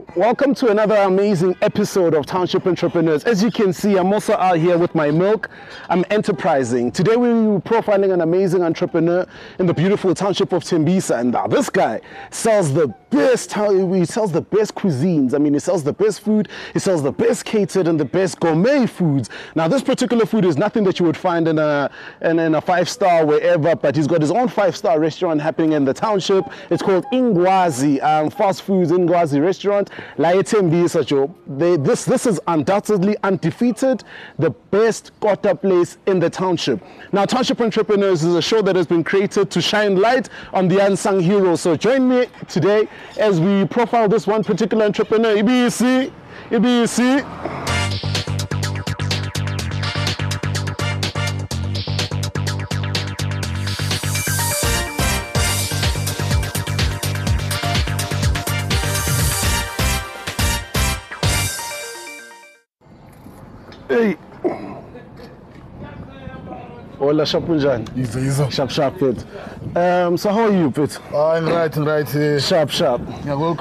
Welcome to another amazing episode of Township Entrepreneurs. As you can see, I'm also out here with my milk. I'm enterprising. Today we're profiling an amazing entrepreneur in the beautiful township of Tembisa. And this guy sells the best, he sells the best cuisines. I mean, he sells the best food, he sells the best catered and the best gourmet foods. Now, this particular food is nothing that you would find in a five-star wherever, but he's got his own five-star restaurant happening in the township. It's called Ingwazi, Fast Foods Ingwazi Restaurant. This is undoubtedly undefeated, the best kota place in the township. Now, Township Entrepreneurs is a show that has been created to shine light on the unsung heroes. So join me today as we profile this one particular entrepreneur. EBC. Hey. Hola, Shapunjan. Easy. Sharp, Pit. So how are you, Pit? I'm right. Sharp. Yeah, well,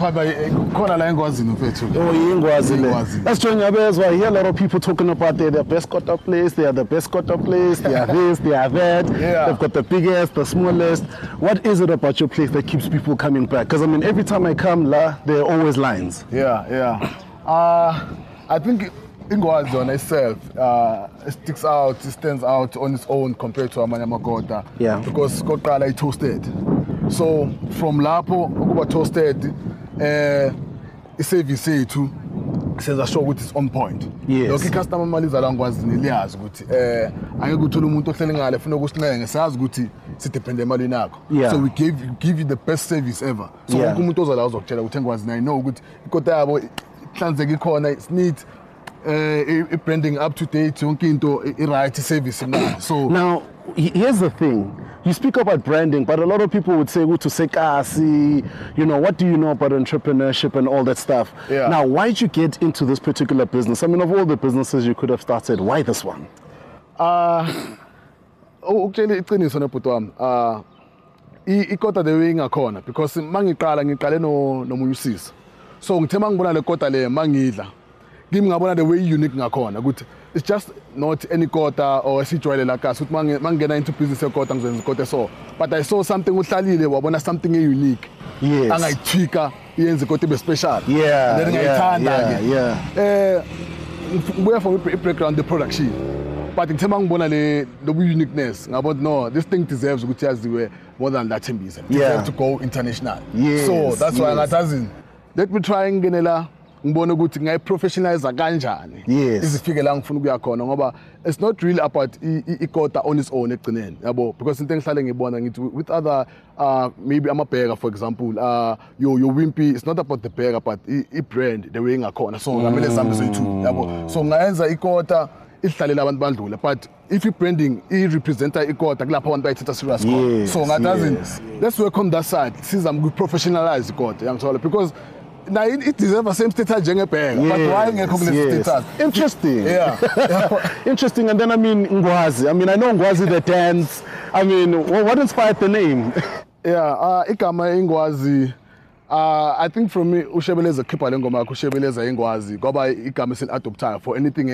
Let's join your best. I hear a lot of people talking about they're the best kota place, they are the best kota place, they are this, they are that. Yeah. They've got the biggest, the smallest. What is it about your place that keeps people coming back? Because I mean, every time I come, there are always lines. Yeah. I think Ingwazi on itself it stands out on its own compared to Amanyama Kota. Yeah. Because Kota is toasted. So from Lapo, Okuba toasted, service to says a show with its own point. Yes. Okay, customer maliza langwazi niliyazi ukuthi angekuthola umuntu ohlele ngale funa ukusinenge sazi ukuthi sidepende emali nakho. Yeah. So we give you the best service ever. So Yeah. wonke umuntu ozala uzokutshela ukuthi engwazi nayo know ukuthi ikota yabo ihlanzeke ikhona, it's neat. Branding up to date, right service. So now, here's the thing. You speak about branding, but a lot of people would say, to sekasi, what do you know about entrepreneurship and all that stuff? Yeah. Now, why did you get into this particular business? I mean, of all the businesses you could have started, why this one? Ukutshela iqiniso nebhuti wami. Ikota the way ngakhona because mangiqale nomunye usisi. So ngithe mangibona le kota le mangidla. Give me the way unique ngakhona ukuthi it's just not any kota or esijwayele kasi ukuthi mangena into business ekota ngizenza ikota so, but I saw something uhlalile wabona something unique. Yes. Angayithika yenze ikota ibe special. Yeah. Then ngayithanda ke. Yeah. Where from background the production. But ngithe mangibona le uniqueness ngabona no, this thing deserves ukuthi yaziwe more than that Tembisa. Deserve to go international. Yes. So that's why ngathi let me try ngenela ngibona ukuthi ngayiprofessionalize kanjani izifike la ngifuna ukuya khona ngoba it's not really about ikota on its own egcineni yabo because into engihlale ngibona ngithi with other maybe burger for example your Wimpy, it's not about the burger but brand the way ngakhona so ngamele sambe soyi2 yabo so ngayenza ikota ihlalela abantu bandlula but if you branding representa ikota kulapha abantu bayithatha serious khona so ngathi let's work on that side sizama ukuprofessionalize ikota yangithola because now it deserves the same status as burger, but why status? Interesting. Yeah. Interesting. And then I mean Ngwazi. I mean I know Ngwazi the dance. I mean what inspired the name? Yeah, igama Ingwazi. I think from me uShebeleza khipha lengoma yakho uShebeleza Ingwazi ngoba igama sil adoptayo for anything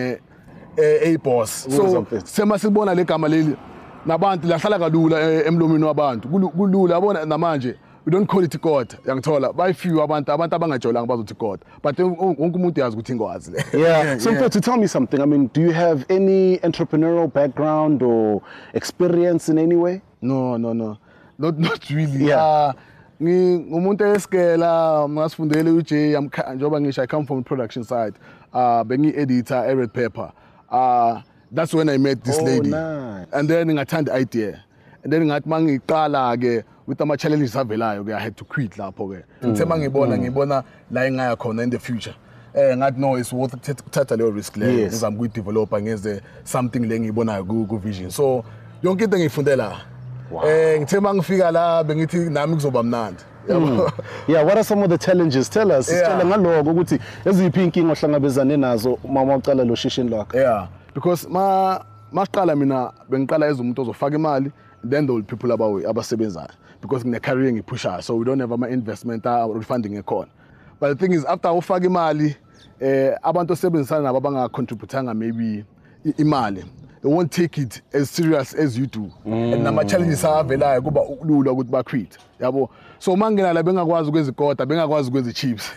a boss. So sema sibona le gama leli nabantu lahlala kalula emlomeni wabantu. Kulula yabona namanje. We don't call it kota yangithola by few abantu abangajolanga bazothi kota but wonke umuntu yazi ukuthi Ingwazi le. Yeah. So to tell me something, I mean, do you have any entrepreneurial background or experience in any way? No. Not really. Yeah. Ngumuntu esikela ngasifundele uJ njoba ngisho I come from production side. Bengi editor Red Pepper. That's when I met this lady. Nice. And then ngathanda idea. And then ngathi mangiqala ke with ama challenges avelayo ke I had to quit lapho ke. Ngithe ngibona la engaya khona in the future. Ngathi no it's worth ukuthatha leyo risk le ngizama ukuyidevelopa ngeze something le ngiyibonayo ku vision. So yonke into engiyifundela ngithe mangifika la bengithi nami kuzoba mnandi. Yeah, what are some of the challenges? Tell us. Sicela ngaloko ukuthi eziphi inkinga ohlangabezane nazo uma uqala lo shishini lakho. Yeah, because maqala mina bengiqala umuntu ozofaka imali then the people abasebenzayo because ngine career ngipusha so we don't have ama investment or funding ekhona. but the thing is after ufaka imali abantu osebenzisana nabo abangacontributanga maybe imali, they won't take it as serious as you do. And nama challenges avelayo kuba ukulula ukuthi ba quit, yabo. So mangena la bengakwazi ukwezikota, bengakwazi ukwezichips.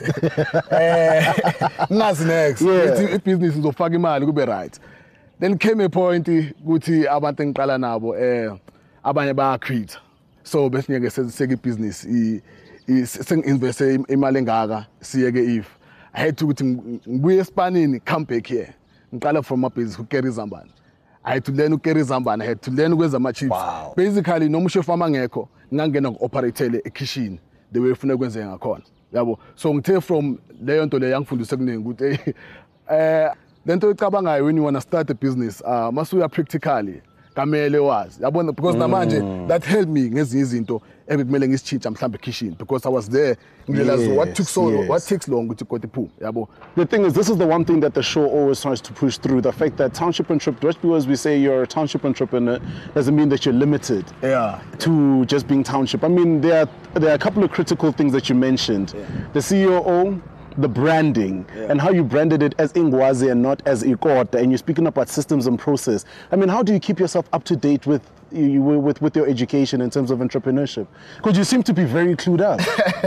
Ngazi next if business izofaka imali kube right. Then came a point ukuthi abantu engiqala nabo abanye ba quit. So bese ngeke seseke business senginvest imali engaka siyeke if I had to ngibuye eSpanini, come back here. Ngiqala from my business uKerry Zambane. I had to learn uKerry Zambane, I had to learn ukwenza ama chips. Basically noma chef amangekho ngangena ku-operate ekitchen the way ufuna ukwenza ngakhona. Yabo. So ngithe from leyo nto le yangifundisa kuningi ukuthi lento ecabangayo when you want to start a business masuya practically kamele wazi. Yabona because namanje that helped me ngezinye izinto ebekumele ngisitshintsha mhlambe kitchen because I was there. What takes long to go to pool. The thing is, this is the one thing that the show always tries to push through, the fact that township entrepreneur, just because we say you're a township entrepreneur doesn't mean that you're limited to just being township. I mean, there are a couple of critical things that you mentioned. The COO, the branding, and how you branded it as Ingwazi and not as Ikota, and you're speaking about systems and process. I mean, how do you keep yourself up to date with your education in terms of entrepreneurship? Because you seem to be very clued up.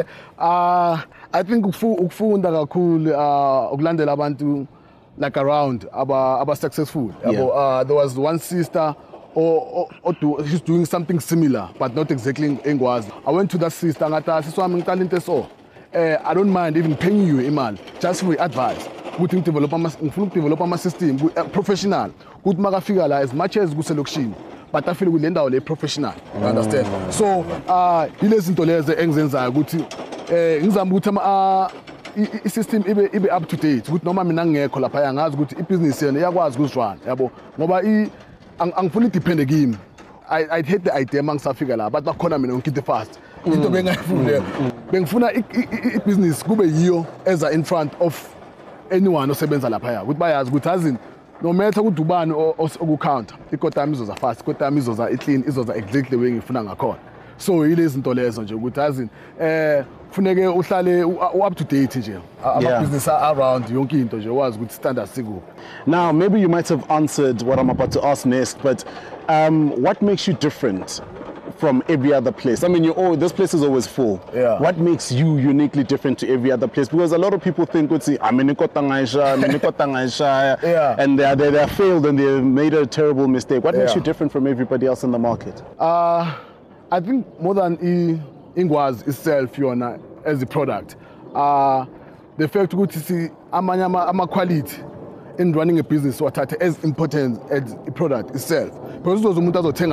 I think ukufunda kakhulu ukulandela abantu like around aba successful. There was one sister she's doing something similar but not exactly Ingwazi. I went to that sister ngata siswami ngiqala so I don't mind even paying you imali just for advice. Ukuthi ngifuna develop ama system professional. Ukuthi makafika la as much as kuselokishini but I feel we lend our professional. You understand? So ilezi zinto leze engizenzayo ukuthi ngizama ukuthi i-system ibe up to date ukuthi noma mina ngekho lapha ngazi ukuthi i-business yena iyakwazi ukuzirun, yabo, ngoba angifuni depende kimi. I hate the idea mangisafika la but bakhona mina ngikide fast into bengayifuna bengifuna i-business kube yiyo eza in front of anyone osebenza lapha ukuthi bayazi ukuthi azini no matter ukuthi ubani okucounter ikota yami izoza fast, ikota yami izoza clean, izoza exactly the way ngifuna ngakhona. So ilezi zinto lezo nje ukuthi azini kufuneke uhlale up to date nje ama business around yonke into nje wazi ukuthi standard sikuphi. Now maybe you might have answered what I'm about to ask next, but what makes you different from every other place? I mean, this place is always full. What makes you uniquely different to every other place? Because a lot of people think, and they failed and they made a terrible mistake. What makes you different from everybody else in the market? I think more than Ingwazi itself, as a product, the fact to see ama quality in running a business what as important as the product itself. Because those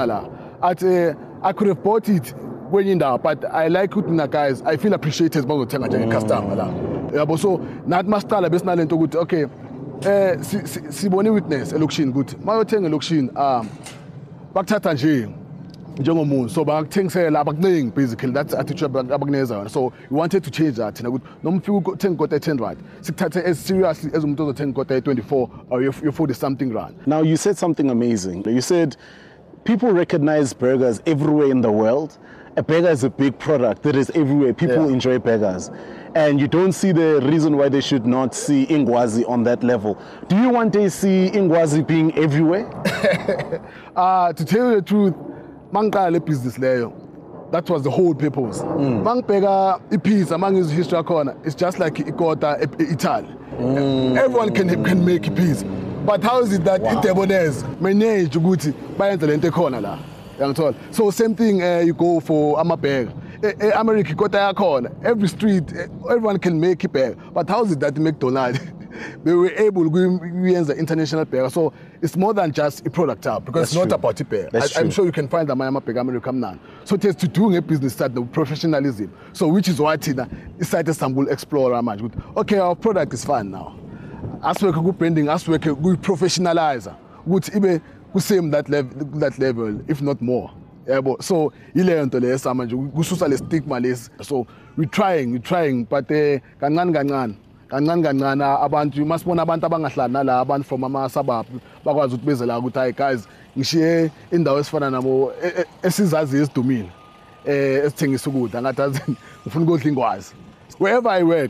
I could have bought it when in there, but I like it guys. I feel appreciated by the customer. So not master la business into good. Okay, si boni witness election good. My thing election bakuthatha nje njengomuntu, so bakuthengisela abakuningi basically that's attitude abakuneza. So we wanted to change that. Noma ufika uthenga ikota e10 rand, sikuthathe as seriously as umuntu ozothenga ikota e24 or your 40 something rand. Now you said something amazing. You said people recognize burgers everywhere in the world. A burger is a big product that is everywhere. People enjoy burgers. And you don't see the reason why they should not see Ingwazi on that level. Do you one day see Ingwazi being everywhere? To tell you the truth, mangqala business leyo, that was the whole purpose. Mangibheka ipizza mangizwe history corner, it's just like ikota Italy. Everyone can make a pizza. But how is it that Itebonese manage ukuthi bayenze lento ekhona la? Yangithola. So same thing you go for amaburger. America ikota yakhona. Every street everyone can make a burger. But how is it that McDonald's they were able to use the international burger? So it's more than just a product out because it's not about a burger. I'm sure you can find the Miami burger American now. So it has to do a business start the professionalism. So which is why it's like Istanbul Explorer match. Okay, our product is fine now. As we go branding, as we go professionalize, which even we same that level, if not more. So ile nto le samanje kususa le stigma lesi. So we're trying, but kancane abantu masibona abantu abangahlali nala abantu from ama suburb bakwazi ukubezela ukuthi hayi guys ngishiye indawo esifana nabo esizazi esidumile esithengisa ukudla ngathi ngifuna ukudla Ingwazi. Wherever I work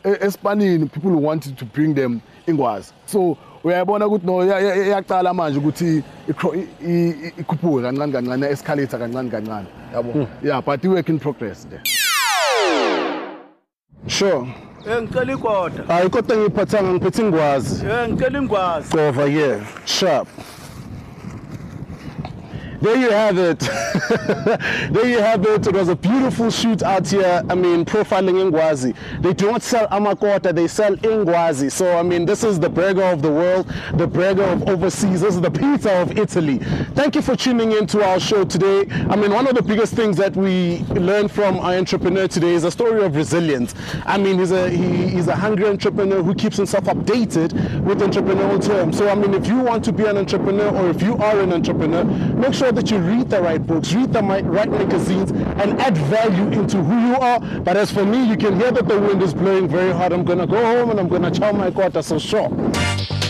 Espanini, people who wanted to bring them ingwazi. So uyayibona ukuthi no yaqala manje ukuthi ikhuphuke kancane kancane escalator kancane kancane yabo. Yeah, but work in progress there. Sure. Ngicela ikota. Hayi kodwa ngiphathanga ngiphethe ingwazi. Ngicela ingwazi. Over here. Sharp. There you have it. There you have it. It was a beautiful shoot out here. I mean, profiling Ingwazi. They do not sell Amakota, they sell Ingwazi. So, I mean, this is the burger of the world, the burger of overseas. This is the pizza of Italy. Thank you for tuning in to our show today. I mean, one of the biggest things that we learned from our entrepreneur today is a story of resilience. I mean, he's a hungry entrepreneur who keeps himself updated with entrepreneurial terms. So, I mean, if you want to be an entrepreneur or if you are an entrepreneur, make sure that you read the right books, read the right magazines, and add value into who you are. But as for me, you can hear that the wind is blowing very hard. I'm gonna go home and I'm gonna chow my quarter, so sure.